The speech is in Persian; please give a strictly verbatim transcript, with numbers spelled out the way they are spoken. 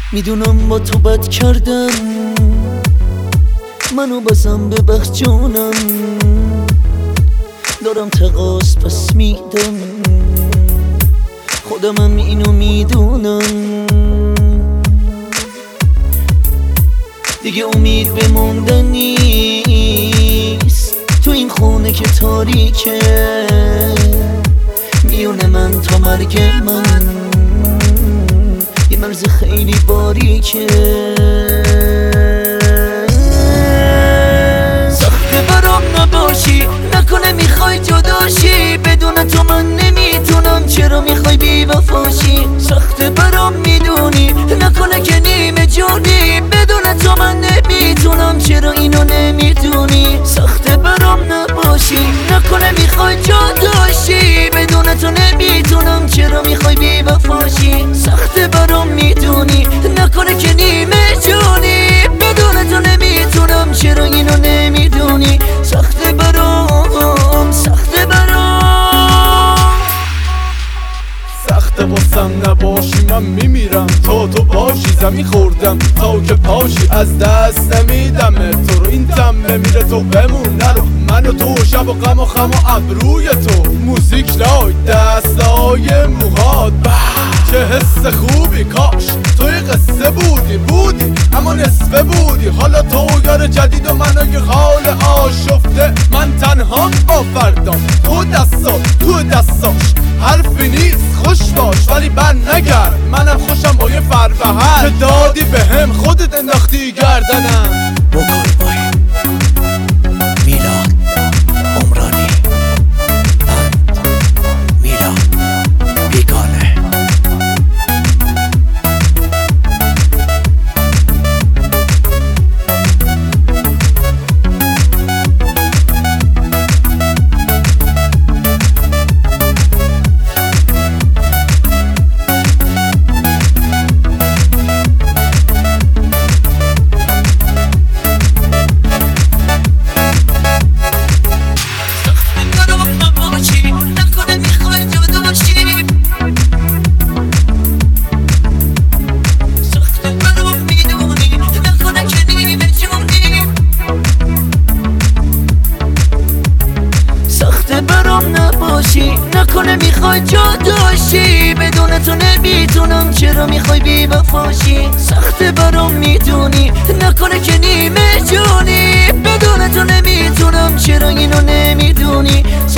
میدونم با تو بد کردم، منو بازم ببخش جونم. دارم تقاس پس میدم، خودمم اینو میدونم. دیگه امید به موندن نیست تو این خونه که تاریکه. میونه من تا مرگ من یه مرز خیلی باریکه. سخته برام نباشی، نکنه میخوای جداشی. بدون تو من نمیتونم، چرا میخوای بی وفاشی؟ سخته برام میدونی، نکنه که نیمه جونی. بدون تو من نمیتونم، چرا اینو نمیدونی؟ سخته برام نباشی، نکنه میخوای جداشی. بدون تو نمیتونم، چرا میخوای بی وفاشی؟ سخته برام میدونی، نکنه که نیمه جونی. بدون تو نمیتونم، چرا اینو نمیدونی؟ سخته برام، سخته برام، سخته واسم نباشی من میمیرم. تا تو باشی زمین خوردم تا که پاشی. از دست نمیدم تو رو، این دم میره تو بمون نرو. من و تو شب و غم و خم و ابروی تو. موزیک لای دستای موهات، چه حس خوبی. کاش توی قصه بودی بودی اما نصفه بودی. حالا تو یار جدید و منو یه حال آشفته. من تنها با فردام، تو دستا تو دستاش. حرفی نیست خوش باش ولی بر نگرد. منم خوشم با یه فربهر که دادی به هم، خودت انداختی گردنم. بکن بای میلاد عمرانی، بند میلاد بیگانه. نکنه میخوای جداشی. بدون تو نمیتونم، چرا میخوای بی وفاشی؟ سخته برام میدونی، نکنه که نیمه جونی. بدون تو نمیتونم، چرا اینو نمیدونی؟